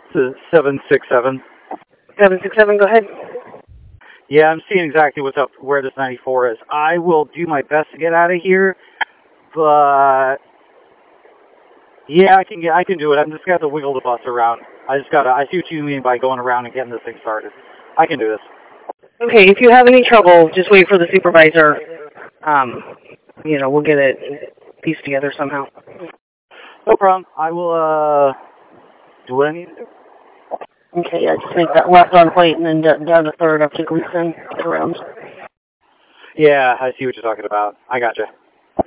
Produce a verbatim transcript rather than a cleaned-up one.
seven six seven. seven six seven, go ahead. Yeah, I'm seeing exactly what's up, where this ninety-four is. I will do my best to get out of here, but yeah, I can get, I can do it. I'm just gonna have to wiggle the bus around. I just gotta, I see what you mean by going around and getting this thing started. I can do this. Okay, if you have any trouble, just wait for the supervisor. Um, you know, we'll get it pieced together somehow. No problem. I will, uh, do what I need to do. Okay, yeah, just make that left on plate and then down to third up to Gleason around. Yeah, I see what you're talking about. I gotcha.